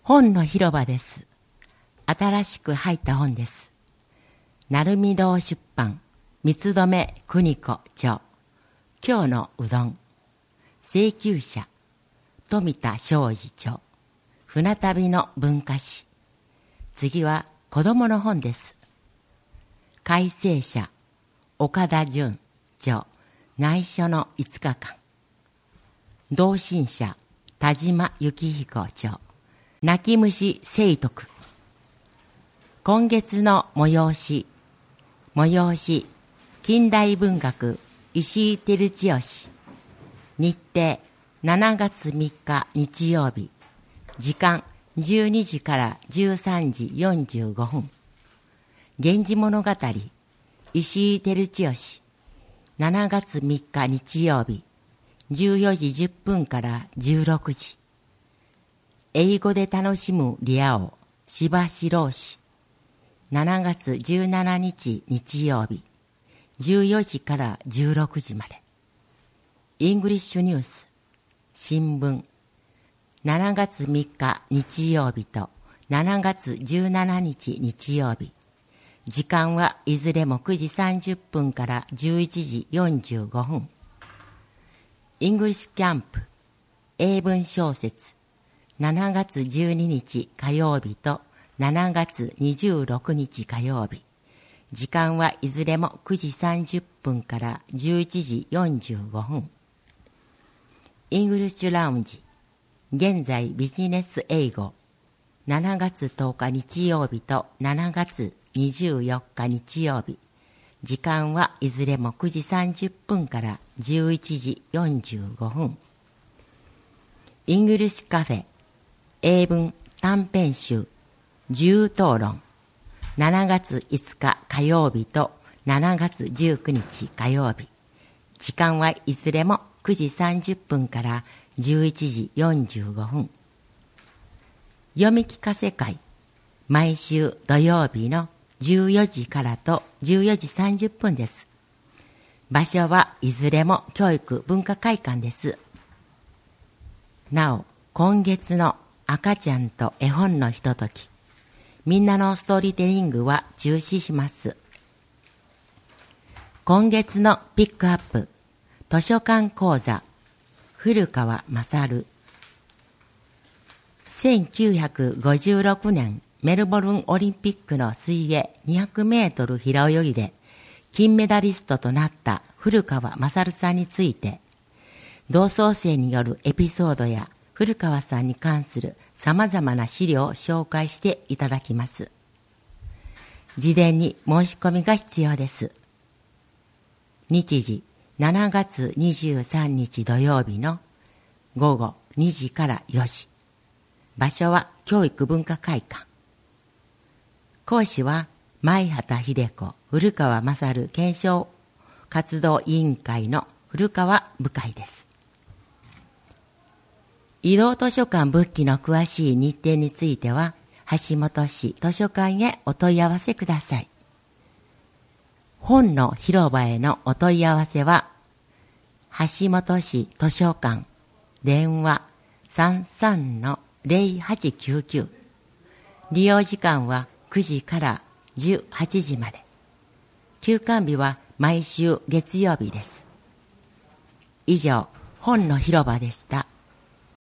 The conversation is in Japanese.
本の広場です。新しく入った本です。鳴海堂出版、三留邦子著。今日のうどん。請求者、富田昌司著。船旅の文化史。次は子供の本です。改正者、岡田純著。内緒の5日間。同心者、田島幸彦著。泣き虫聖徳。今月の催し、近代文学石井照千代。日程7月3日日曜日。時間12時から13時45分。源氏物語石井照千代。7月3日日曜日。14時10分から16時。英語で楽しむリア王、柴四郎氏。7月17日日曜日。14時から16時まで。イングリッシュニュース、新聞。7月3日日曜日と7月17日日曜日。時間はいずれも9時30分から11時45分。イングリッシュキャンプ、英文小説。7月12日火曜日と7月26日火曜日。時間はいずれも9時30分から11時45分。イングリッシュラウンジ。現在ビジネス英語。7月10日日曜日と7月24日日曜日。時間はいずれも9時30分から11時45分。イングリッシュカフェ。英文短編集自由討論。7月5日火曜日と7月19日火曜日。時間はいずれも9時30分から11時45分。読み聞かせ会。毎週土曜日の14時からと14時30分です。場所はいずれも教育文化会館です。なお、今月の赤ちゃんと絵本のひととき。みんなのストーリーテリングは中止します。今月のピックアップ。図書館講座。古川勝。1956年メルボルンオリンピックの水泳200メートル平泳ぎで金メダリストとなった古川勝さんについて、同窓生によるエピソードや古川さんに関するさまざまな資料を紹介していただきます。事前に申し込みが必要です。日時7月23日土曜日の午後2時から4時。場所は教育文化会館。講師は前畑秀子古川勝検証活動委員会の古川部会です。移動図書館仏記の詳しい日程については、橋本市図書館へお問い合わせください。本の広場へのお問い合わせは、橋本市図書館、電話 33-0899。利用時間は9時から18時まで。休館日は毎週月曜日です。以上、本の広場でした。